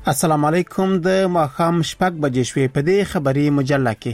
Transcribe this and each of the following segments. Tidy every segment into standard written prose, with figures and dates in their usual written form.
السلام علیکم. د ماښام 6 بجې شوې په دې خبري مجله کې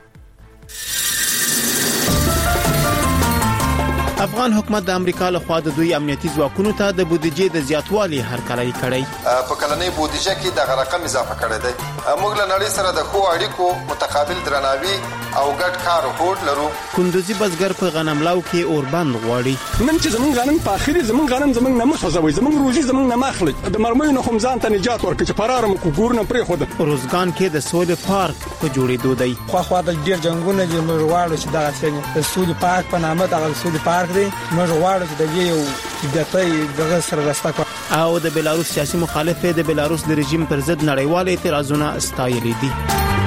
افغان حکومت د امریکا له خوا د دوی امنیتي ځواکونو ته د بودیجې د زیاتوالي هرکلی کړی. په کلنۍ بودیجه کې د رقم اضافه کړی دی. موږ له نړۍ سره د ښو اړیکو متقابل درناوي او ګډ کار هوډ لرو. کندوزي بزګر په غنملاو کې اوربند غواړي. نن چې زمونږ غنم په اخري زمونږ غنم زمونږ نه مخزوي زمونږ روزي زمونږ نه مخلي د مرمۍ نه خمزان ته نجات ورکړي چې فرارم کو ګورنه پرې خود. روزګان کې د سولې پارک په جوړېدو دی. خو د ډیر جنگونه چې موږ غواړو چې دا څنګه د سولې پارک په نامه د سولې پارک دی موږ غواړو چې د یو دغه سره راسته کو. او د بلاروس سیاسي مخالف د بلاروس د رژیم پر ضد نړیوال اعتراضونه استایلي دي.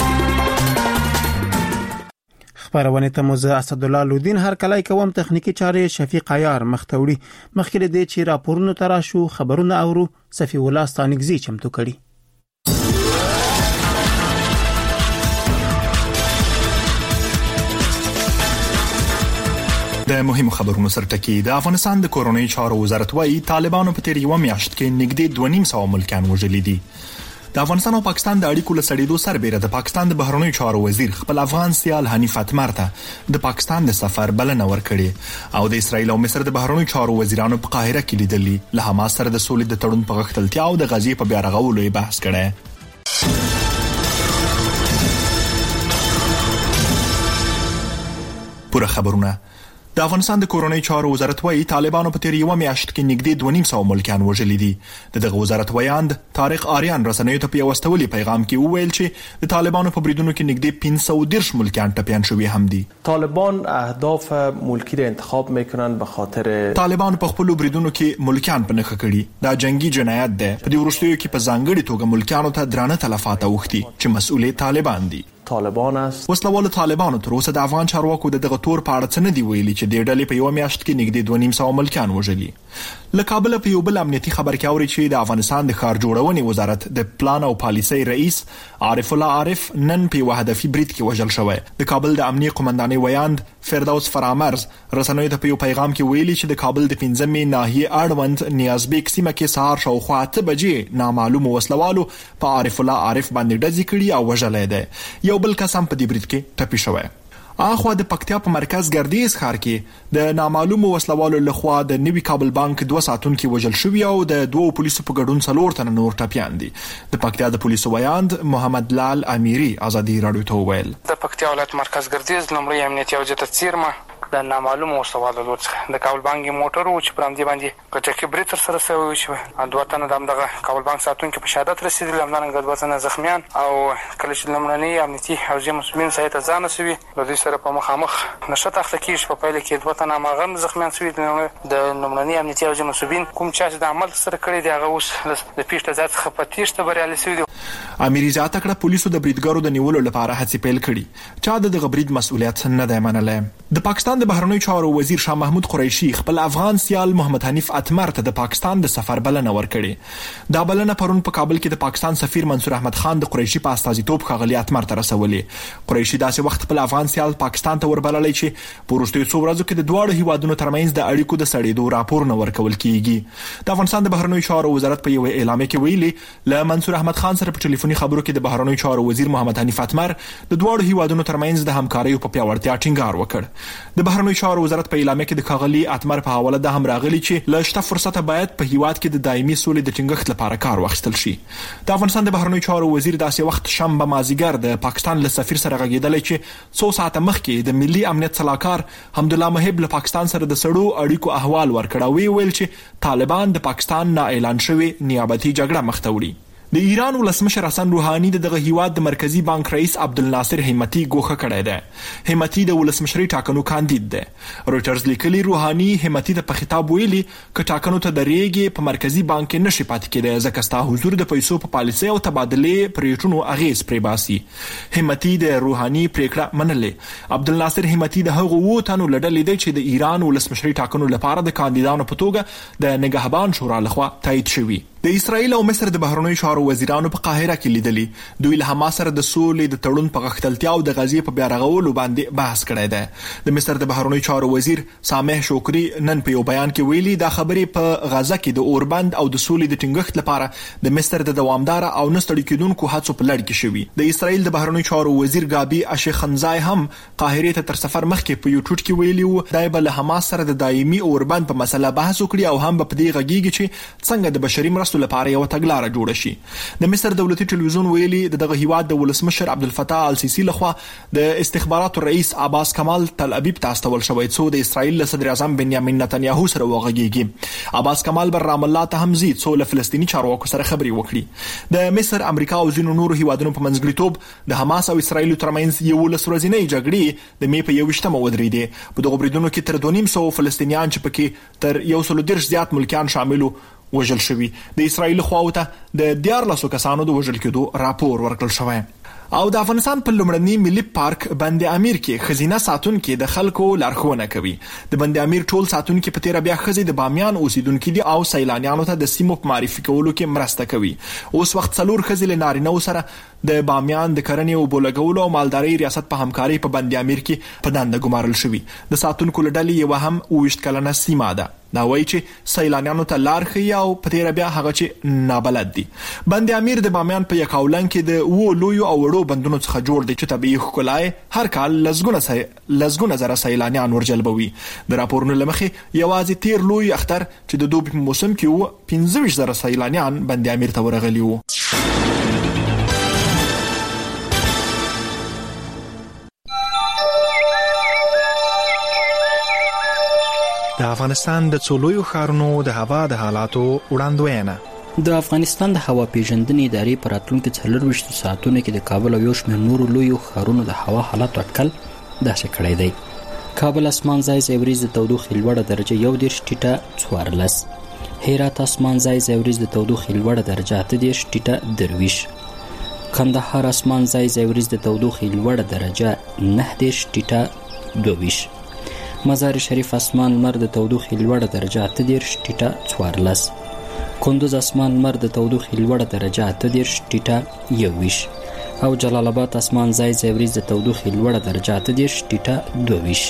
خبرونه ته موزه اسد الله لودین هر کله کوم تخنیکی چارې شفیق عیار مختوړي مخکې د چې راپورونو تراشو خبرونه اورو صفی الله ستانګزي چمتو کړي. د مهمو خبرونو سرټکی د افغانستان د کورونی چارو وزارت وايي طالبانو په تیر یو میاشت کې نږدې 2.5 ملکان وژلي دي. د افغانستان او پاکستان د اړیکو لسړېدو سربېره د پاکستان د بهرنیو چارو وزیر خپل افغان سیال حنیف اتمر ته د پاکستان د سفر بلنه ورکړې او د اسرایل او مصر د بهرنیو چارو وزیرانو په قاهره کې لیدلي له حماس سره د سولې د تړون په غښتلتیا او د غزې په بیا رغولو بحث کړي. پوره خبرونه. د افغانستان د کورونی چارو وزارت وايي طالبانو په تیر یو میاشت کې نږدې 2.5 ملکان وژلي دي. دغه وزارت وایاند طارق آریان رسنیو ته په واستولي پیغام کې وویل چې د طالبانو په بریدونو کې نږدې 510 ملکان ټپيان شوي هم دي. طالبان اهداف ملکی را انتخاب میکنن به خاطر طالبان په خپل بریدونو کې ملکان په نخښه کړي. دا جنگي جنایت ده. په دې وروستیو کې په ځانګړي توګه ملکانو ته درانه تلفات اوختي چې مسؤل طالبان دي. طالبان است. وسلوال طالبانو تر اوسه د افغان چارواکو دغه تور په اړه څه نه دی ویلي چې د ډلې په یو میاشت کې نږدې 2.5 ملکان وژلي. له کابل په یو بل امنیتي خبر کې اوري چې د افغانستان د ښار جوړونې وزارت د پلان او پالیسۍ رئیس عارف الله عارف نن په وحدفي برید کې وژل شوی. د کابل د امنیتي قومندانۍ ویاند فردوس فرامرز رسنیو ته په یو پیغام کې ویلي چې د کابل د 15مې ناحیه اړوند نیازبیک سیمه کې سهار شاوخوا 8 بجې نامعلوم وسلوالو په عارف الله عارف باندې ډزې کړي او وژلې ده. یو بل کس هم په دې برید کې ټپي شوی. اخوا د پکتیا په مرکز ګردیز ښار کې د نامعلومو وسلوالو لخوا د نوي کابل بانک 2 ساعتونکو وژل شوی او د 2 پولیسو په ګډون 4 تنه نور ټپيان دي. د پکتیا د پولیسو ویاند محمد لال امیری ازادي رادیو ته ویل د پکتیا ولایت مرکز ګردیز لومړی امنیتي او جته څیرمه د نامعلومو وسلوالو څخه د کابل بانک موټر او چې پرامدي باندې کټکی برید تر سره شوی شو. دوه تنه دغه کابل بانک ساتونکو په شهادت رسیدل همدارنګه دوه تنه زخمیان او کله چې لمړنی امنیتي او جې مسؤلین سایت ځان سوي د دې سره په مخامخ نشه تخته کې په پایله کې دوه تنه ماغم زخمیان سوي د لمړنی امنیتي او جې مسؤلین کوم چې د عمل سره کړی دی هغه اوس د پیښته ځات خپتیشته بریالي سوي دي. امیری زیاته کړه پولیسو د بریدګرو د نیولو لپاره هڅې پیل کړي. چا د غبرید مسؤلیت نه دی منلې. د پاکستان د بهرنیو چارو وزیر شاه محمود قریشي خپل افغان سیال محمد حنیف اتمر ته د پاکستان د سفر بلنه ورکړي. دا بلنه پرون په کابل کې د پاکستان سفیر منصور احمد خان د قریشي په استازیتوب ښاغلي اتمر ته رسولې. قریشي داسې وخت خپل افغان سیال پاکستان ته وربللای چې په وروستیو څو ورځو کې د دواړو هیوادونو ترمنځ د اړیکو د سړېدو راپورونه ورکول کیږي. د افغانستان د بهرنیو چارو وزارت په یو اعلامیه کې ویلي له منصور احمد خان سره په ټلیفوني خبرو کې د بهرنیو چارو وزیر محمد حنیف اتمر د دواړو هیوادونو ترمنځ د همکارۍ په پیاوړتیا ټینګار وکړ. د بهرنیو چارو وزارت په اعلامیه کې د ښاغلي اتمر په حواله د هم راغلي چې له شته فرصته باید په هیواد کې د دایمي سولې د ټینګښت لپاره کار واخیستل شي. د افغانستان د بهرنیو چارو وزیر داسې وخت شنبه مازیګر د پاکستان له سفیر سره غږیدلی چې 100 ساعته مخکې د ملي امنیت صلاحکار حمدالله محب له پاکستان سره د سړو اړیکو احوال ورکړ او ویل چې طالبان د پاکستان نه اعلان شوی نیابتي جګړه مخ ته وړي. د ایران ولسمشر حسن روحاني دغه هیواد د مرکزی بانک رئیس عبدالناصر همتی ګوښه کړی دی. همتی د ولسمشرۍ ټاکنو کاندید دی. رويټرز لیکلي روحاني همتی ته په خطاب ویلي ک ټاکنو ته درېږي په مرکزی بانک کې نشي پاتې کېدای ځکه ستا حضور د پیسو په پالیسۍ او تبادلې پریټونو اغیز پرې باسي. همتی د روحاني پریکړه منلې. عبدالناصر همتی د هغو وو تنو لړلې دی چې د ایران ولسمشرۍ ټاکنو لپاره د کاندیدانو په توګه د نگهبان شورا لخوا تایید شوی. د اسرایل او مصر د بهرنیو چارو وزیرانو په قاهره کې لیدلې دوی له حماس سره د سولې د تړون په غښتلتیا او د غزې په بیا رغولو باندې بحث کړی دی. د مصر د بهرنیو چارو وزیر سامح شکری نن په یو بیان کې ویلي دا خبرې په غزه کې د اوربند او د سولې د ټینګښت لپاره د مصر د دوامدار او نستړي کېدونکو هڅو په لړ کې شوي. د اسرایل د بهرنیو چارو وزیر گابي اشخنزای هم قاهره ته تر سفر مخکې په یو ټوټ کې ویلي و دای به له حماس سره د دایمي اوربند په مسله بحث وکړي او هم په دې غږیږي چې څنګه د بشري مرستو لپاره یو تګلارې جوړه شي. د مصر دولتي ټلویزیون ویلي دغه هیواد د ولسمشر عبدالفتاح السیسی لخوا د استخباراتو رئیس عباس کمال تل ابیب ته استول شوی څو د اسرایل صدر اعظم بنیامین نتنیاهو سره وغږیږي. عباس کمال بر رام الله ته هم زید څو له فلسطینی چارواکو سره خبرې وکړي. د مصر، امریکا او ځینو نورو هیوادونو په منځګړیتوب د حماس او اسرایل ترمنځ یو ورځنۍ جګړې د می په 21مه ودرېدې. په دغه بریدونو کې تر 250 فلسطینیان چې پکې تر 130 زیات ملکیان شاملو وژل شوي. د اسرایل خواوته د 14 کسانو د وژل کېدو راپور ورکړل شوی. او د افغانستان په لومړني ملي پارک بند امیر کې خزینه ساتونکو د خلکو لارښوونه کوي. د بند امیر ټول ساتونکو په تیر بیا خزي د بامیان اوسیدونکو دي او سیلانیانو ته د سیمو په معرفي کولو کې مرسته کوي. اوس وخت څلور خزي له نارینه سره د بامیان د کرنې او بولګولو او مالداري ریاست په همکاري په بند امیر کې په دنده ګمارل شوی. د ساتونکو لړلې یو هم 20 کلنه سیمه ده. دا وایي چې سیلانیانو ته لار ښیي او په تیر بیا هغه چې نابلد دي. بند امیر د بامیان په یکاولنګ کې د و لوی او وړو بندونو څخه جوړ دی چې طبيعي ښکلای هر کال لزګونه زره سیلانیان ورجلبوي. د راپورونو لمخې یوازې تیر لوی اختر چې د دوبي په موسم کې و 15 زره سیلانیان بند امیر ته ورغلي وو. د افغانستان د څولویو ښارونو د هوا د حالاتو وړاندوینه. د افغانستان د هوا پیژندنې ادارې په راتلونکو 24 ساعتونو کې د کابل او یو شمېر نورو لویو ښارونو د هوا حالات اټکل داسې کړی دی. کابل اسمان ځای ځای وریځ د تودوخې لوړه درجه 1 ټیټه 14. هرات اسمان ځای ځای وریځ د تودوخې لوړه درجه 8 ټیټه 23. کندهار اسمان ځای ځای وریځ د تودوخې لوړه درجه 9 ټیټه 22. مزار شریف اسمان لمر د تودوخې لوړه درجه 8 ټیټه 14. کندوز اسمان لمر د تودوخې لوړه درجه 8 ټیټه 21. او جلال آباد اسمان ځای ځای وریځ د تودوخې لوړه درجه 8 ټیټه 22.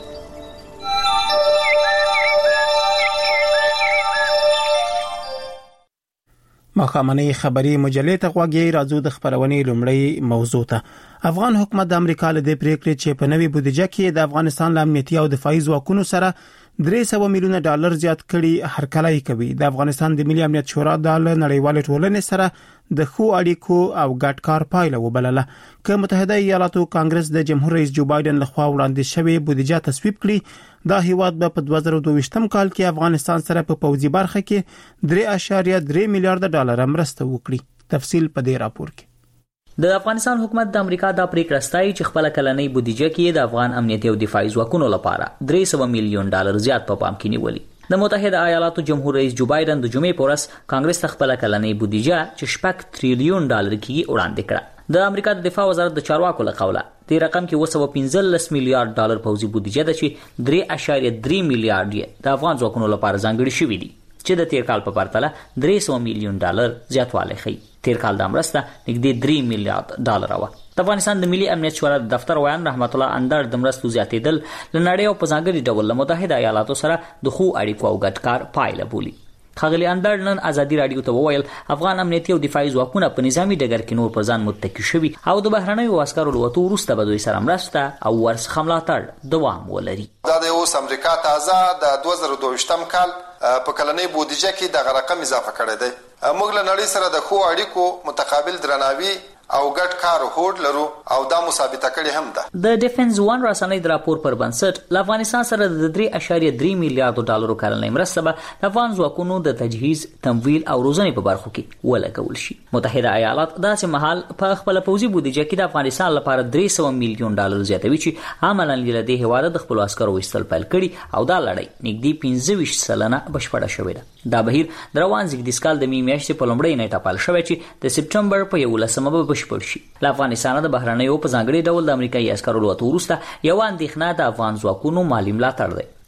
مخامنۍ خبری مجلې ته غوږی راځو د خبرونې لومړی موضوع ته. افغان حکومت د امریکا له دې پریکړې چې په نوې بودیجه کې د افغانستان له امنیتي او دفاعي ځواکونو سره $300 میلیونه زیات کړي هرکلی کوي. د افغانستان د ملي امنیت شورا د نړیوال ټولنې سره د خو اړیکو او ګډ کار پایله وبلله. که متحده ایالاتو کانګرس د جمهور رئیس جو بایدن لخوا وړاندې شوی بودیجه تصویب کړي، دا هیواد به په 2022 کال کې افغانستان سره په پوځي برخه کې $3.3 میلیارډ مرسته وکړي. تفصیل په دې راپور کې. د افغانستان حکومت د امریکا د پریکړه ستایي چې خپل کلنۍ بودیجه کې د افغان امنیتي او دفاعي ځواکونو لپاره $300 میلیون زیات په پام کې نیولي. د متحده ایالاتو جمهور رئیس جو بایدن د جمعې په ورځ کانګرس ته خپل کلنۍ بودیجه چې $6 تریلیون کې وړاندې کړه. د امریکا د دفاع وزارت د چارواکو له قوله د رقم کې $115 میلیارډ پوځي بودیجه ده چې $3.3 میلیارډ د افغان ځواکونو لپاره ځانګړي شوي دي چې د تیر کال په پرتله $300 میلیون زیاتوالی ښیي. تیر کال د مرسته نږدې $3 میلیارډ و. د افغانستان د ملي امنیت شورا د دفتر ویان رحمت الله اندر د مرستو زیاتېدل له نړۍ او په ځانګړي ډول له متحده ایالاتو سره د خو اړیکو او ګډ کار پایله بولي. ښاغلي اندر نن ازادي رادیو ته وویل افغان امنیتي او دفاعي ځواکونه په نظامی ډګر کې نور پر ځان متکی شوي او د بهرنیو عسکرو له وتو وروسته به دوی سره مرسته او ورڅخه ملاتړ دوام ولري. دا د اوس امریکا تازه د 2022 کال په کلنۍ بودیجه کې د رقم اضافه کړی دی. موږ له نړۍ سره د خو اړیکو متقابل درناوي او ګډ کار هوډ لرو او دا مثابته کړي هم ده. د ډیفنس ون رسنۍ د راپور پر بنسټ له افغانستان سره د $3.3 میلیارډ کلنۍ مرسته به د افغان ځواکونو د تجهیز، تمویل او روزنې په برخو کې ولګول شي. متحده ایالات داسې مهال په خپل پوځي بودیجه کې د افغانستان لپاره $300 میلیون زیاتوي چې عملاً له دې هیواد د خپل عسکرو وستل پیل کړي او دا لړۍ نږدې 25 سلنه بشپړه شوې ده. دا بهیر د روان زیږدیز کال د می میاشتې په لومړۍ نیټه پیل شوی چې د سپټمبر په 11مه به بشپړ شي. له افغانستان د بهرنیو په ځانګړي ډول د امریکایي عسکرو له وتو وروسته یو اندېښنه د افغان ځواکونو مالي ملاتړ دی.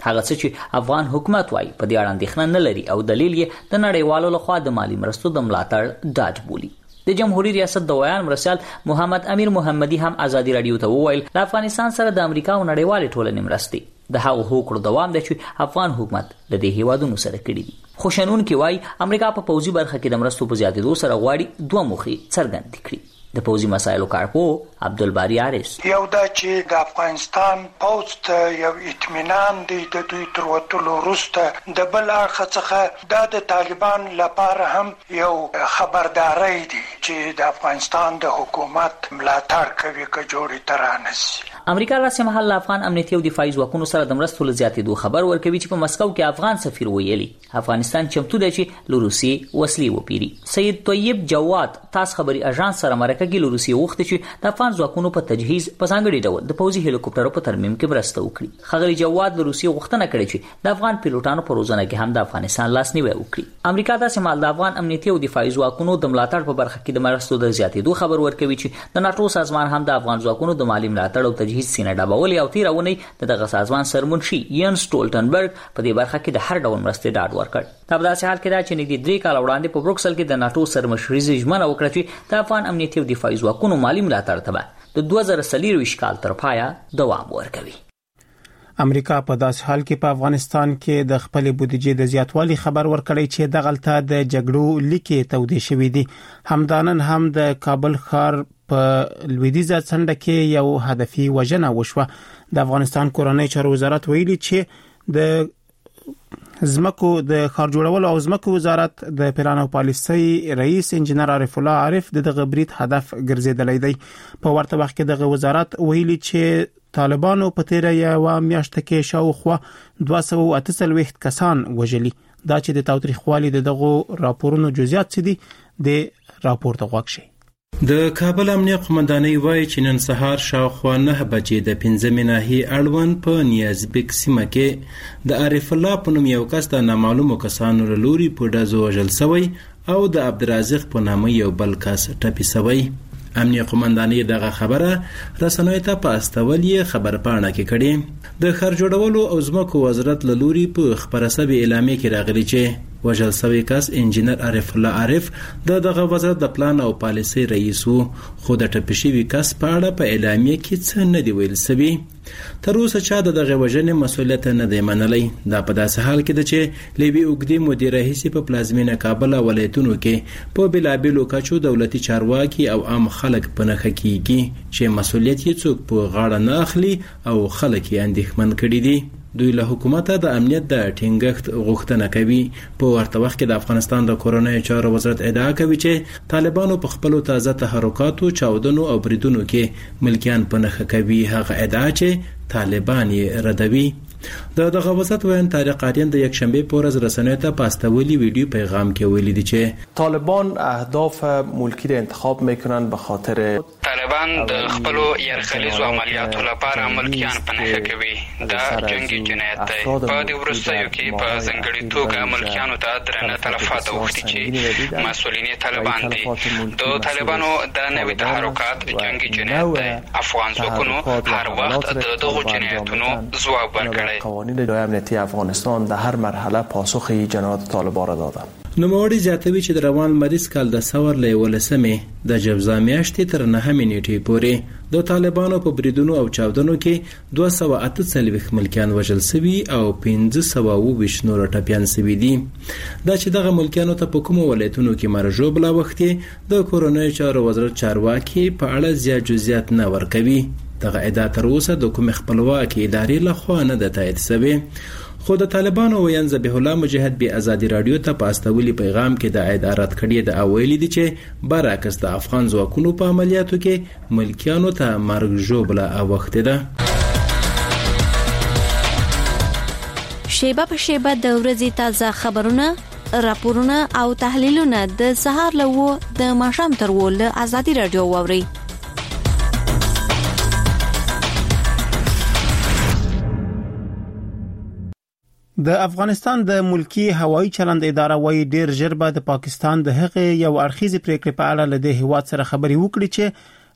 هغه څه چې افغان حکومت وايي په دې اړه اندېښنه نه لري او دلیل یې د نړیوالو لخوا د مالی مرستو د ملاتړ ډاډ بولي. د جمهوریت ریاست د ویان مرسل محمد امیر محمدي هم ازادي رادیو ته وویل د افغانستان سره د امریکا او نړیوالې ټولنې مرستې د هغو هوکړو دوام دی چې افغان حکومت د دې هیوادونو سره کړی دي. خو شنونکي وایي امریکا په پوځي برخه کې د مرستو په زیاتېدو سره غواړي دوه موخې څرګندې کړي. د پوځي مسایلو کارپو عبدالباری عارس یو دا چې د افغانستان پوځ ته یو اطمینان دی د دوی تر وتلو وروسته، د بل اړخ څخه دا د طالبان لپاره هم یو خبرداری دی چې د افغانستان د حکومت ملاتړ کوي که جوړې ته رانسي. امریکا راسي محل افغان امنیتي او دفاعي ځواکونو سره د مرستو له زیاتېدو خبر ورکوي چې په مسکو کې افغان سفیر ویلي افغانستان چمتو دی چې له روسیې وسلې وپیري. سید طیب جواد تاس خبري اژانس سره مرکه کې له روسیې وغوښتل چې د افغان ځواکونو په تجهیز په ځانګړي ډول د پوځي هلیکوپټرو په ترمیم کې مرسته وکړي. خغلی جواد له روسیې غوښتنه کړې چې د افغان پیلوټانو په روزنه کې هم د افغانستان لاس نیوی وکړي. امریکا داسې مهال د افغان امنیتي او دفاعي ځواکونو د ملاتړ په برخه کې د مرستو د زیاتېدو خبر ورکوي چې د ناتو سازمان هم د افغان ځواکونو د مالی ملاتړ او تجهیز سینه ډبول او تیرونی دغه سازمان سرمنشي ین سټولټنبرګ په دې برخه کې د هر ډول مرستې ډاډ ورکړ. په داسې حال کې دا چې نږدې 3 کال وړاندې په بروکسل کې د ناتو سرمشري ژمنه وکړه چې د افغان امنیتي او دفاعي ځواکونو مالی ملاتړ ته د 2023 کال تر پایه دوام ورکوي. امریکا په داسې حال کې په افغانستان کې د خپل بودیجې د زیاتوالي خبر ورکړی چې د غلطه د جګړو لیکې تودې شوې دي. همدانن هم د کابل ښار په لویدیځه څنډه کې یو هدفي وژنه وشوه. د افغانستان کورنۍ چارو وزارت ویلي چې د زمکو د ښار جوړولو او زمکو وزارت د پلان او پالیسۍ رئیس انجنیر عارف الله عارف دغه برید هدف ګرځیدلی دی. په ورته وخت کې دغه وزارت ویلي چې طالبانو په تیر یو میاشت کې شاوخوا 248 کسان وژلي. دا چې د تاوتریخوالي دغه راپورونو جزئیات دي د راپور ته غوښ شي. د کابل امنیه قومندانۍ وایي چې نن سهار شاوخوا 9 بجې د 15 ناحیې اړوند په نیازبیک سیمه کې د عارف الله په نوم یو کس د نامعلومو کسانو له لوري په ډزو وژل شوی او د عبدالرازق په نامه یو بل کس ټپي شوی. امنیه قومندانۍ دغه خبره رسنیو ته په استول یې خبرپاڼه کې کړې. د ښار جوړولو او ځمکو وزارت له لوري په خپره شوې اعلامیه کې راغلي چې وژل شوی کس انجنیر عارف الله عارف دغه وزارت د پلان او پالیسۍ رئیس وو، خو د ټپي شوي کس په اړه په اعلامیه کې څه نه دی ویل شوي. تر اوسه چا دغه وژنې مسؤلیت نه دی منلی. دا په داسې حال کې ده چې له یوې اوږدې مودې راهیسې په پلازمینه کابل او ولایتونو کې په بېلابېلو کچو دولتي چارواکي او عام خلک په نښه کیږي چې مسؤلیت یې څوک په غاړه نه اخلي او خلک یې اندېښمن کړي دي. دوی له حکومته د امنیت د ټینګښت غوښتنه کوي. په ورته وخت کې د افغانستان د کورنۍ چارو وزارت ادعا کوي چې طالبانو په خپل تازه تحرکاتو، چاودنو او بریدونو کې ملکیان په نښه کوي. هغه ادعا چې طالبان یې ردوي. دغه وزارت وین طارق قادیان د یک شنبه په ورځ رسنیو ته په استولی ویډیو پیغام کې ویلي دي چې طالبان اهداف ملکی را انتخاب میکنن به خاطر طالبان د خپل يرخلیزو عملیاتو لپاره ملکیان په نښه کوي. دا جنگي جنایت دی. په دې وروستیو کې په ځانګړي توګه ملکیانو ته درنه تلفات اوښتي چې مسؤلین طالبان دي. د طالبانو د نوي تحرکات جنگي جنایت دی. افغان ځواکونو هر وخت دغه جنایتونو ځواب ورکړی. قوانین اداره امنیتی افغانستان در هر مرحله پاسخ جنایات طالبان را دادند. نوموړي زیاتوي چې د روان مریض کال د سور له 11مې د جوزا میاشتې تر 9مې نیټې پورې د طالبانو په بریدونو او چاودنو کې 248 ملکیان وژل شوي او 1520 نور ټپیان شوي دي. دا چې دغه ملکیانو ته په کومو ولایتونو کې مرجو بلا وخت د کورنۍ چارو وزارت چارواکي په اړه زیات جزئیات نه ورکوي. دغه ادعا تر اوسه د کوم خپلواکي ادارې لخوا نه ده تایید شوې. خو د طالبانو وین ذبیح الله مجاهد به ازادي رادیو ته په استولي پیغام کې د ادارات کړي د اویل دي چې برعکس د افغان ځواکونو په عملیاتو کې ملکیانو ته مرګ ژوبله اوخته ده. شیبه په شیبه د ورځې تازه خبرونه، راپورونه او تحلیلونه د سهار له د ماښام تر ول ازادي رادیو ووري. د افغانستان د ملکی هوایی چلند اداره وايي ډیر ژر به د پاکستان د هغې یو اړخیزې پریکړې په اړه له دې هیواد سره خبري وکړي چې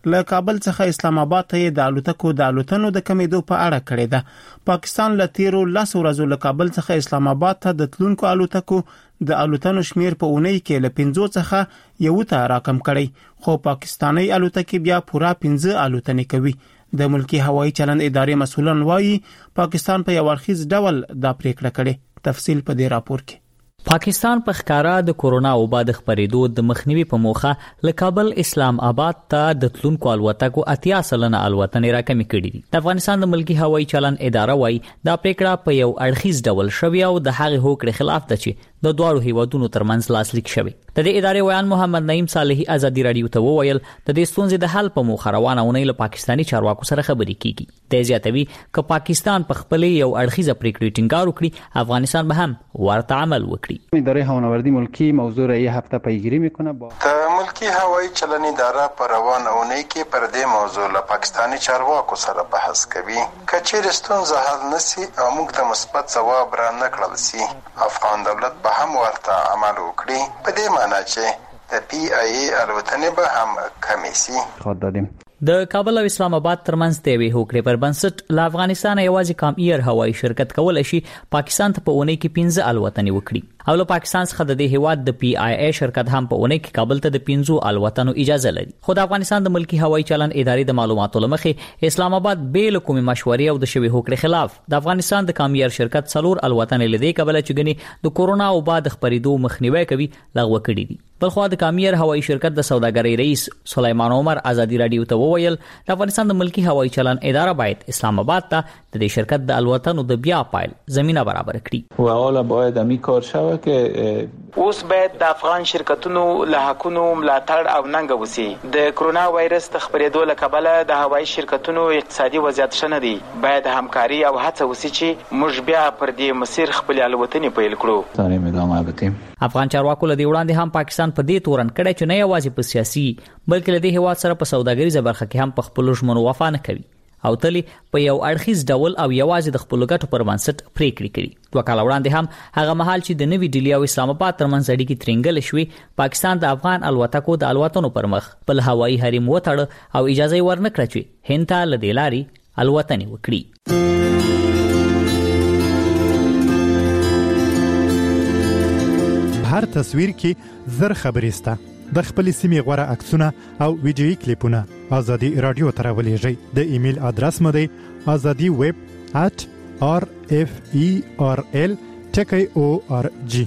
له کابل څخه اسلام آباد ته د الوتکو د الوتنو د کمیدو په اړه کړې ده. پاکستان له تیرو 10 ورځو له کابل څخه اسلام آباد ته د تلونکو الوتکو د الوتنو شمیر په اونۍ کې له 50 څخه یو ته راکم کړی، خو پاکستاني الوتکې بیا پورا 15 الوتنې کوي. د ملکی هوایي چلند ادارې مسؤلان وایي پاکستان په یو اړخیز ډول دا پریکړه کړې. تفصیل په دې راپور کې. پاکستان په ښکارا د کورونا وبا د خپرېدو د مخنیوي په موخه له کابل اسلام آباد ته د تلونکو الوتکو 80 سلنه الوتنې راکمې کړې دي. د افغانستان د ملکی هوایي چلند اداره وایي دا پریکړه په یو اړخیز ډول شوې او د هغې هوکړې خلاف ده چې د دواړو هیوادونو ترمنځ لاسلیک شوی. د دې ادارې ویان محمد نعیم صالحي ازادي رادیو ته وویل د دې ستونزې د حل په موخه روانه اونۍ له پاکستاني چارواکو سره خبرې کیږي. د زیاتوي ک پاکستان په خپل یو اړخیزه پریکړه ټینګار وکړي، افغانستان به هم ورته عمل وکړي. اداره هوانوردی ملکی موضوع را یه هفته پیگیری میکنه. د ملکی هوایی چلند اداره پر روان اونۍ کې پر دې موضوع له پاکستاني چارواکو سره بحث کوي. کچېر ستونزه حل نسی او موږ ته مثبت ځواب را نکړل سي، افغان دولت به هم ورته عمل وکړي، په دې معنی چې د پی آی ای الوتنې به هم کمې سي. خود دادیم د کابل او اسلام آباد ترمنځ د یوې هوکړې پر بنسټ له افغانستان یوازې کام ایر هوایي شرکت کولی شي پاکستان ته په اونۍ کې 15 الوتنې وکړي او له پاکستان څخه د دې هیواد د پی آی ای شرکت هم په اونۍ کې کابل ته د 15 الوتنو اجازه لري. خو د افغانستان د ملکی هوایي چلند ادارې د معلوماتو لمخې اسلام آباد بیل کومې مشورې او د شوی هوکړې خلاف د افغانستان د کام ایر شرکت 4 الوتنې لدې کابل چې غني د کورونا وبا د خپرېدو مخنیوي کوي لغوه کړې دي. بلخو د کام ایر هوایي شرکت د سوداګرۍ رئیس سلیمان عمر ازادي رادیو ته وویل د افغانستان د ملکی هوایي چلند اداره باید اسلام آباد ته د دې شرکت د الوتنو د بیا پایل زمينه برابر کړي. و حالا باید همین کار شوه که اوس باید د افغان شرکتونو له حقونو ملاتړ او ننګ وسی. د کرونا وایرس د خپرېدو له کبله د هوایي شرکتونو اقتصادي وضعیت ښه نه دی. باید همکاري او هڅه وسی چې موږ بیا پر دې مسیر خپل الوتنې پیل کړو. تانیم ادامه بدیم. افغان چارواکو له دې وړاندې هم پاکستان په دې تورن کړی چې نه یوازې په سیاسي بلکې له دې هیواد سره په سوداګریزه برخه کې هم په خپل ژمنو وفا نه کوي او تلی په یو اړخیز ډول او یوازې د خپل ګټو پر بنسټ پریکړې کوي. 2 کال وړاندې هم هغه مهال چې د نوې ډیلی او اسلام آباد ترمنځ اړیکې ترنګل شوې، پاکستان د افغان الوتکو د الوتنو پر مخ بل هوایي حریم وتړ او اجازه ورنکړه چې هند ته له دې لارې الوتنې وکړي. هر تصویر کې زر خبرې سته. د خپل سیمې غوړه عکسونه او ویډیويي کلیپونه ازادي رادیو ته راولېږئ. د ایمیل ادرس مو دی azadiweb@rferl.org.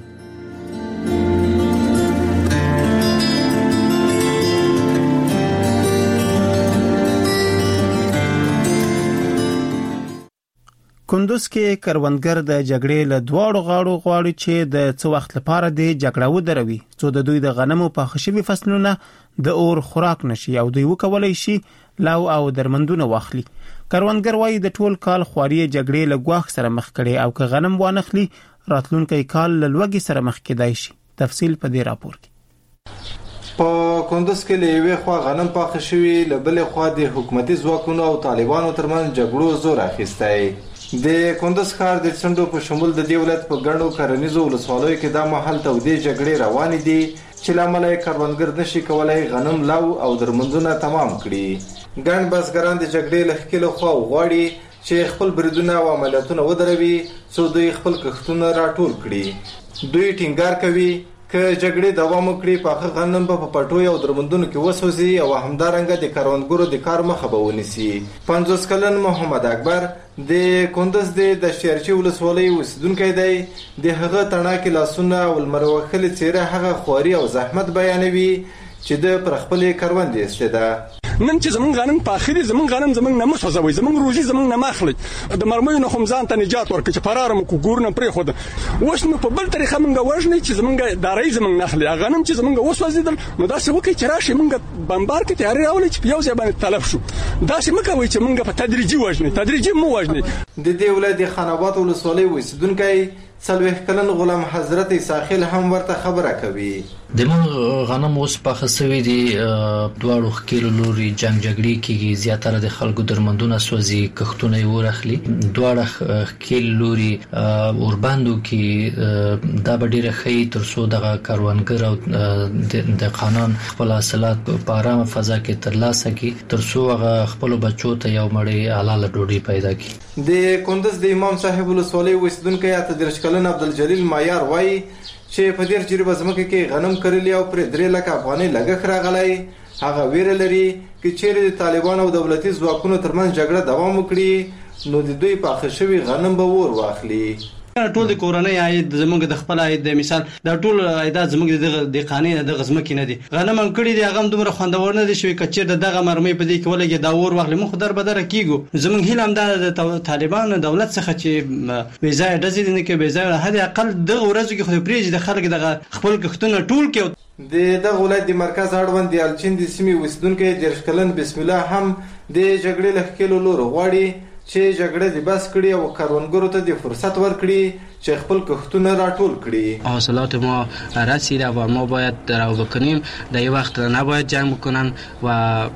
کندوز کې کروندګر د جګړې له دواړو غاړو غواړي چې د څو وخت لپاره د جګړه ودروي څو د دوی د غنمو په خشبي فصلونه د اور خوراک نشي او دوی وکولای شي لاو او درمندونه واخلي. کروندګر وايي د ټول کال خواري جګړې له غواخ سره مخ کړي او که غنم وانخلي راتلونکي کال له لوګي سره مخ کېدای شي. تفصیل په دې راپور کې. په کندوز کې له یوې خوا غنم پاخه شوي، له بلې خوا د حکومتي ځواکونو او طالبانو ترمنځ جګړو زور اخیستی. د کندوز ښار د څنډو په شمول د دې ولایت په ګڼو کرنیزو ولسوالیو کې دا مهال تودې جګړې روانې دي چې له امله یې کروندګر نشي کولی غنم لاو او درمندونه تمام کړي. ګڼ بزګران د جګړې له ښکېلو خوا غواړي چې خپل بریدونه او عملیاتونه ودروي څو دوی خپل کښتونه راټول کړي. دوی ټینګار کوي که جګړې دوام وکړي پاخه غنم په پټوي او درمندونو کې وسوځي او همدارنګه د کروندګرو د کار مخه به ونیسي. 50 کلن محمد اکبر د کندوز د شیرچی ولسوالۍ اوسیدونکی دی. د هغه تڼاکې لاسونه او لمر وهلې څېره هغه خواري او زحمت بیانوي چې د پر خپلې کروندې ایستې ده. نن چې زمونږ غنم پاخه دي، زمونږ غنم زمونږ نه مسوځوي، زمونږ روزي زمونږ نه ماخلي، د مرمیو نه هم ځان ته نجات ورکړي چې فرار مو کو ګورنه پرېښوده. اوس نو په بل طریقه مونږ وژنئ چې زمونږ دارایي زمونږ نه اخلي. غنم چې زمونږ وسوځېدل نو داسې وکړئ چې راشي مونږ بمبار کې تیارې راولئ چې په یو ځای باندې تلف شو. داسې مه کوئ چې مونږ په تدریجي وژنئ، تدریجي مو وژنئ. د دې ولایت د خان آباد ولسوالۍ اوسیدونکی 40 کلن غلام حضرت ساخل هم ورته خبره کوي. د موږ غنم اوس پاخه سوي دي، دواړو ښکیلو لوري جنگ جګړې کېږي، زیاتره د خلکو درمندونه سوځي، کښتونه یې ورخلي. دواړه ښکیل لوري اوربندو کې دا به ډېره ښه تر څو دغه کاروانګر او دهقانان خپل حاصلات په ارامه فضا کې ترلاسه کړي، تر څو هغه خپلو بچو ته یو مړۍ حلاله ډوډۍ پیدا کړي. د کندز د امام صاحب ولسوالۍ اوسیدونکی 38 کلن عبدالجلیل مایار وایي چې په دې جریبه ځمکه کې غنم کرلی او پر 3 لک افغانۍ لګښت راغلی. هغه ویره لري چې چیرې د طالبانو او دولتي ځواکونو ترمنځ جګړه دوام وکړي نو د دوی پاخه شوي غنم به ور واخلي. ټول د کورنۍ عاید زموږ د خپل عاید د مثال دا ټول عایدات زموږ د قانون د غزمکې نه دي. غنم هم کړي دي، هغه دومره خوندور نه دي چې کچیر دغه مرمۍ په دې کې ولګي دا اور واخلي. مخ در بدره کیګو. زموږ هیله هم د طالبانو دولت څخه چې بې ځای ډزې نه کوي، بې ځای حد اقل د ورځو کې خو پریږي د خلک دغه خپل کښتونه ټول کې. د ولایت د مرکز اړوند د الچین د سیمې اوسیدونکی 30 کلن بسم الله هم د جګړې له ښکیلو لورو غواړي چې جګړه دې بس کړي او کروندګرو ته د فرصت ورکړي چې خپل کښتونه راټول کړي. حاصلات ما رسیده و ما باید رو بکنیم، در این وقت نباید جنگ بکنن و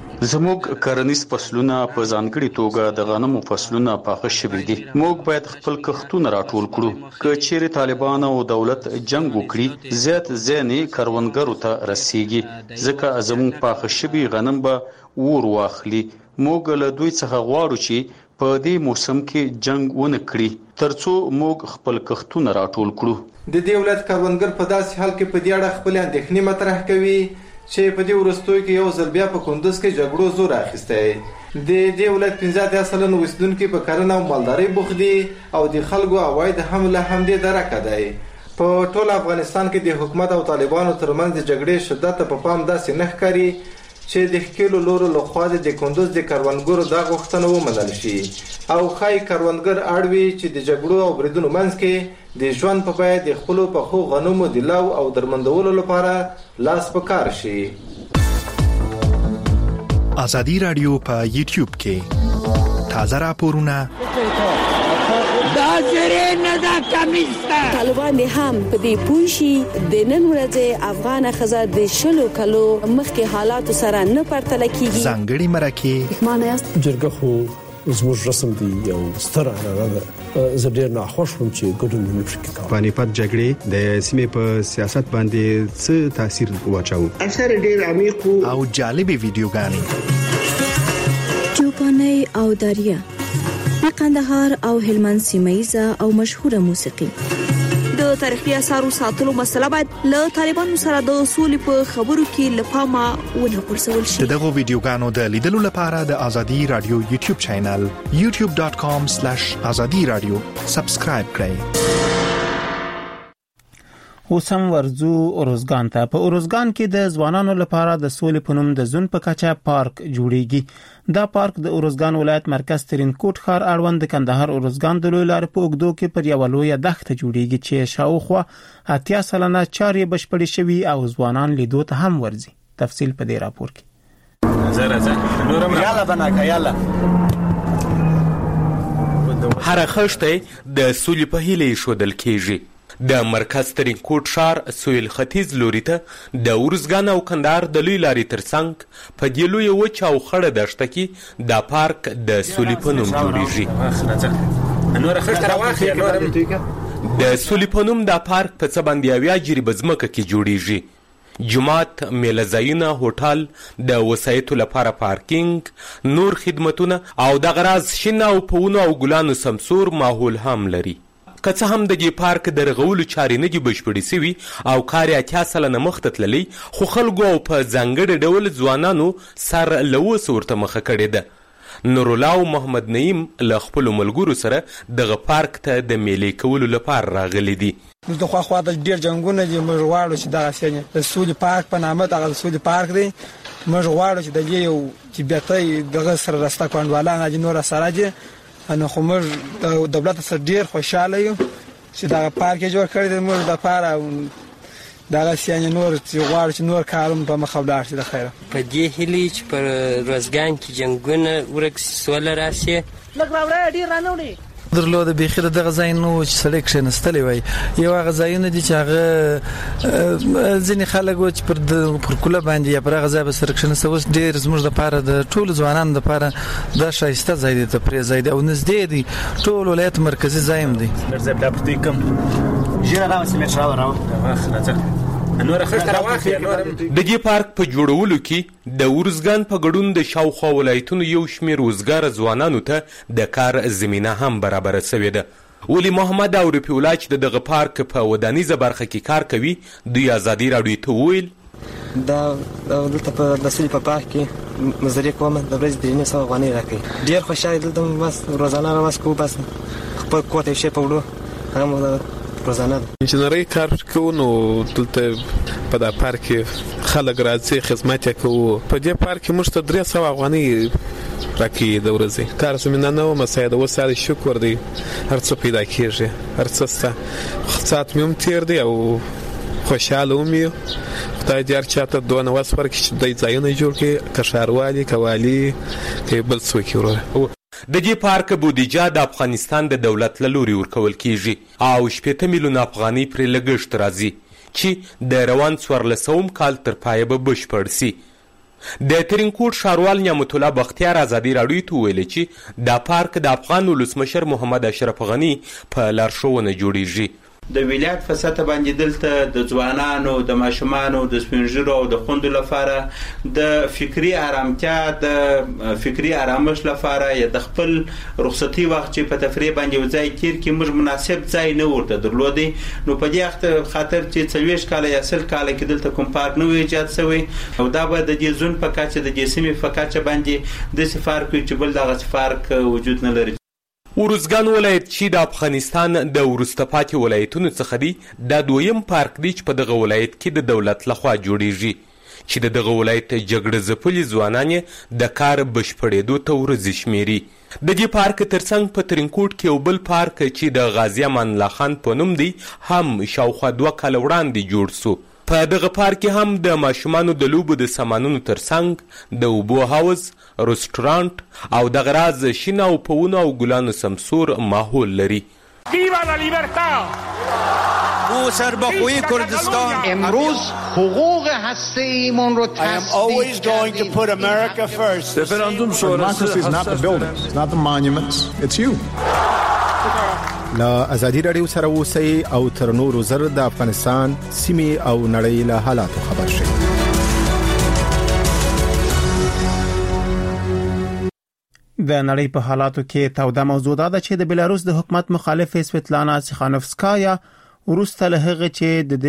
زموږ کرنیز فصلونه په ځانګړي توګه د غنمو فصلونه پاخه شوي دي. موږ باید خپل کښتونه راټول کړو. که چیرې طالبان او دولت جنگ وکړي زیات زیان کروندګرو ته رسیږي، ځکه زموږ پاخه شوي غنم به اور واخلي. موږ له دوی څخه غواړو چې په دې موسم کې جنگ ونه کړي ترڅو موږ خپل کښتونه راټول کړو. د دې ولایت کروندګر په داسې حال کې په دې اړه خپل اندېښنې مطرح کوي چې په دې وروستیو کې یو ځل بیا په کندز کې جګړو زور اخیستی. د دې ولایت 15 سلنه اوسیدونکي په کرنه او مالدارۍ بوخت دي او د خلکو عواید هم له همدې درکه دی. په ټول افغانستان کې د حکومت او طالبانو ترمنځ د جګړې شدت په پام داسې نه ښکاري چې د ښکیلو لورو لخوا د کندز د کروندګرو دا غوښتنه ومنل شي او ښایي کروندګر اړ وي چې د جګړو او بریدونو منځ کې د ژوند په بیه د خپلو پخو غنمو د لو او درمندولو لپاره لاس په کار شي. ازادي رادیو په یوټیوب کې تازه راپورونه طالبان دې هم په دې پوه شي د نن ورځې افغان ښځه د 20 کلو مخکې حالاتو سره نه پرتله کیږي. ځانګړي مرکه معنی است جرګه خو زموږ رسم دی یو ستره ده. زه ډېر ناخوښ وم چې ګډون نه پکې پانیپت جګړې د سیمې په سیاست باندې څه تاثیر واچاو. اثر ډېر عمیق او جالب ویډیوګانې چوپاني او دریا د قندهار او هلمند سیمایزه او مشهوره موسیقي. د تاریخي اثارو ساتلو مسله باید له طالبانو سره د اصول په خبرو کې لپاره ونه غورځول شي. دغه ویډیوګانو د لیدلو لپاره د ازادي رادیو یوټیوب چینل youtube.com/azadi-radio سبسکرایب کړئ. اوسم ورزو اروزګان ته. په اروزګان کې د ځوانانو لپاره د سولې په نوم د زون په کچه پارک جوړیږي. دا پارک د اروزګان ولایت مرکز ترینکوټ ښار اړوند د کندهار اروزګان د لوی لارې په اوږدو کې پر یوه لویه دښته جوړیږي چې شاوخوا 80 سلنه چارې بشپړې شوي او ځوانان لیدو ته هم ورځي. تفصیل په دې راپور کې. یالا بناکا یالا هر خشته د سولې په هیله شودل کېږي. د مرکز ترینکوټ ښار سویل ختیځ لوري ته د اروزګان او کندهار د لوی لارې ترڅنګ په دې لویه وچه او خړه دښته کې دا پارک د سولې په نوم جوړیږي. د سولې په نوم دا پارک په څه باندې 80 جریبه ځمکه کې جوړیږي. جومات، میله ځایونه، هوټل، د وسایطو لپاره پارکینګ، نور خدمتونه او د غراز شین او پونو او ګلانو سمسور ماحول هم لري. که څه هم د دې پارک د رغولو چارې نه دي بشپړې سوي او کار یې 80 سلنه مخته تللی، خو خلکو او په ځانګړي ډول ځوانانو سر له اوسه ورته مخه کړې ده. نورالله او محمد نعیم له خپلو ملګرو سره دغه پارک ته د میلې کولو لپاره راغلي دي. د خوا د ډېر جنګونه دي. موږ غواړو چې دغه سینې د سولې پارک په نامه دغه سولې پارک دی. موږ غواړو چې د یو چې بیرته دغه سره راسته کونډوالان دي نور سره دي. نو خو موږ د دولت سره ډېر خوشاله یو چې دغه پارک جوړ کړی دی. موږ دپاره دغه سیانې نور چې غواړو چې نور کارم په مخه ولاړ شي. د خیره په دې هیلې چې په روزګان کې جنګونه ورک سي، سوله راسي. لږ راوړی ډېر رانه وړي درلود بيخي دغه ځای نو چې سړی کښینستلی وای یو هغه ځایونه دي چې هغه ځینې خلک و چې پر کوله باندې یا پر هغه ځای به سره کښینسته اوس ډېر زموږ دپاره د ټولو ځوانانو دپاره دا ښایسته ځای دی تفریح ځای دی او نږدې دی ټول ولایت مرکزي ځای هم دی د دې پارک په جوړولو کې د ورزګان په ګډون د شاوخوا ولایتونو یو شمېر وزګاره ځوانانو ته د کار زمینه هم برابره شوې ده. ولی محمد او رفیع الله چې دغه پارک په ودانیزه برخه کې کار کوي دوی ازادي راډیو ته وویل دا دلته په دسولي په پارک کې مزدوري کوم د ورځې 300 افغانۍ راکوي. ډېر خوشاله دلته بس روزانه راوس کوو بس خپل کور ته شي په وړو هم روزانه انجنیری کار کوو نو دلته په دا پارک خلک راځي خدمت کوو. په دې پارک موږ ته 300 افغانۍ راکوي د ورځې. کار زمینه نه و مساعده وساره شکر دی هر څه پیدا کیږي هر څه سات مې هم تیر دی او خوشاله وم خدای دې هر چاته دونه وس ورکړي چې د ځایونه جوړ کړي که ښاروالي که والي که بل څوک وروره. د دې پارک بودیجه د افغانستان د دولت له لوري ورکول کیږي او 8 میلیونه افغانۍ پرې لګښت راځي چې د روان 14 کال تر پایه به بشپړ سي. د ترینکوټ ښاروال نعمت الله بختیار ازادي راډیو ته ویلي چې دا پارک د افغان ولسمشر محمد اشرف غني په لارښوونه جوړیږي. د ولایت په سطح باندې دلته د ځوانانو د ماشومانو د سپینږیرو او د خوندو لپاره د فکری آرامتیا د فکری آرامش لپاره یا د خپل رخصتي وخت چې په تفریح باندې وځي تیر کې موږ مناسب ځای نه ورته درلودي. نو په دې خاطر چې 40 کال یا 10 کال کې دلته کوم پارک نه ایجاد شوی او دا به د دې زون په کچه د جسمي په کچه باندې د سفر کوي چې بل دغه پارک وجود نه لري. ورزګان ولایت چې د افغانستان د وروسته پاتې ولایتونو څخه دی دا دویم پارک دی چې په دغه ولایت کې د دولت لخوا جوړیږي چې دغه ولایت جګړه ځپلي ځوانان د کار بشپړېدو ته ورځي شمیري. د دې پارک ترڅنګ په ترینکوټ کې یو بل پارک چې د غازي امان الله خان په نوم دی هم شاوخوا 2 کال وړاندې جوړ سو. په دغه پارک کې هم د ماشومانو د لوبو د سامانونو ترڅنګ د اوبو حوض رستورانت او د غراز شینه او پهونه او ګلانو سمسور ماحول لري. ویوا لا لیبرتا او سربخوی کردستان امروز حقوق هسته‌ایمون رو always going to put America first. Referendum sonrası is not the buildings, it's not the monuments, it's you. لا ازادي راډیو سره اوسئ او تر نورو زر د افغانستان سیمې او نړۍ له حالاتو خبر شئ. د نړۍ په حالاتو کې توده موضوع ده چې د بلاروس د حکومت مخالف سویتلانا تیخانوفسکایا ورسته له هغه چې د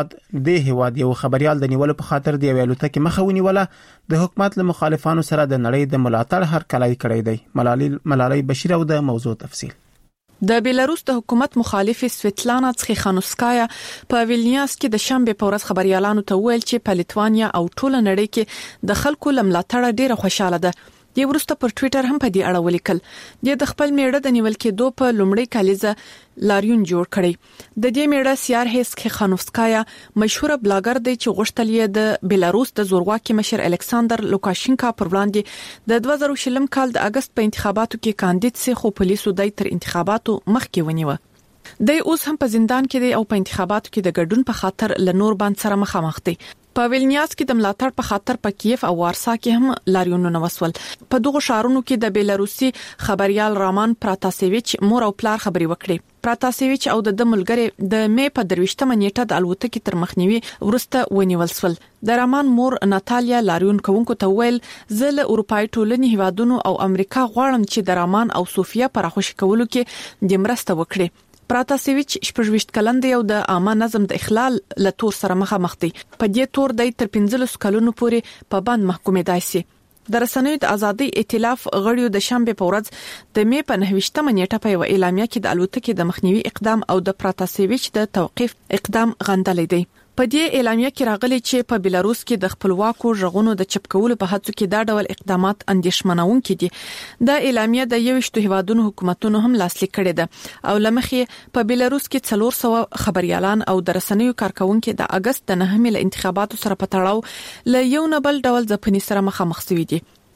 هیواد یو خبريال د نیولو په خاطر دی ویلوته کې مخه ونیوله د حکومت له مخالفانو سره د نړۍ د ملاتړ هرکلی کړی دی. ملالۍ بشیر او د موضوع تفصیل. د بیلاروس د حکومت مخالف سویتلانا تیخانوفسکایا په ویلنیاس کې د شنبه په ورځ خبريالانو ته ویل چې په لیتوانیا او ټول نړۍ کې د خلکو لملاتړ ډیره خوشاله ده. دی ورسته پر ټوئیټر هم په دې اړه ولیکل. د خپل میړه د نیول کېدو په لومړی کالیزه لاریون جوړ کړی. د دې میړه سیارهس تیخانوفسکایا مشهور بلاګر دی چې غوښتل یې د بیلاروس د زورواکي مشر الکساندر لوکاشینکا پر وړاندې د 2020 کال د اگست په انتخاباتو کې کاندید سي خو پولیسو دای تر انتخاباتو مخکې ونیوه. د اوس هم په زندان کې دی او په انتخاباتو کې د ګډون په خاطر ل نور باندې سره مخامخ دی. په ویلنیاس کې د ملاتړ په خاطر په کیف او وارسا کې هم لاریونونه وسول. په دغه شهرونو کې د بیلاروسي خبريال رامان پراتاسیویچ مور او پلار خبري وکړي. پراتاسیویچ او د ملګری د می په 23 نیټه د الوتکې تر مخنیوي ورسته ونیول شول. د رامان مور ناتالیا لاریون کوونکو ته ویل زه له اروپای ټولنې هیوادونو او امریکا غواړم چې د رامان او سوفیا پر خوشی کولو کې د مرسته وکړي. پراتاسیویچ 28 کلن دی او د عامه نظم د اخلال له تور سره مخامخ دی. په دې تور د 15 کلونو پورې په باندې محکومه دی سي. د رسنیو د ازادي ائتلاف غړیو د شنبه په ورځ د می په 29 نیټه په یو اعلامیه کې د الوتکې د مخنیوي اقدام او د پراتاسیویچ د توقيف اقدام غندلې دی. په دې اعلامیه کې راغلي چې په بیلاروس کې د خپلواکو ژغونو د چپکولو په هڅو کې دا ډول اقدامات اندیشمنونکي دي. د اعلامیه د 21 هیوادونو حکومتونو هم لاسلیک کړي ده او لمخې په بیلاروس کې 400 خبريالان او د رسنیو کارکونکو د اگست د 9 انتخاباتو سره په تړاو ل یو نه بل ډول ځپنې سره مخامخ شوي دي.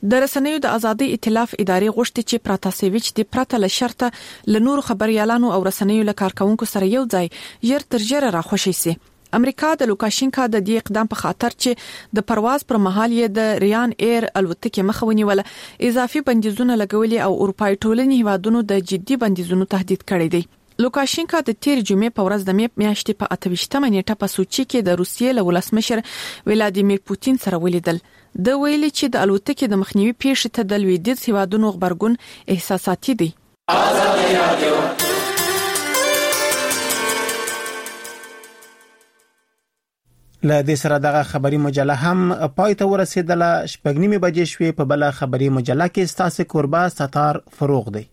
د رسنیو د ازادي ائتلاف ادارې غوښتي چې پراتاسیویچ د پرته له شرطه له نور خبريالانو او رسنیو له کارکونکو سره یو ځای ژر تر ژره راخوشي سي. امریکا د لوکاشینکا د دې اقدام په خاطر چې د پرواز پر مهال یې د ریان ایر الوتکې مخه ونیول اضافي بندیزونه لګولي او اروپای ټولنې هیوادونو د جدي بندیزونو تهدید کړی دی. لوکاشینکا د تیر جمعې په ورځ د میاشتې په 28 نیټه په سوچي کې د روسیې له ولسمشر ولادیمیر پوتین سره ولیدل. د ویلي چې د الوتکې د مخنیوي پیښې ته د لویدیځ هیوادونو خبرګون احساساتي دي. له دې سره دغه خبري مجله هم پای ته ورسېدله. 8:30 بجې شوې. په بل خبري مجله کې ستاسو قربا ستار فروغ دی.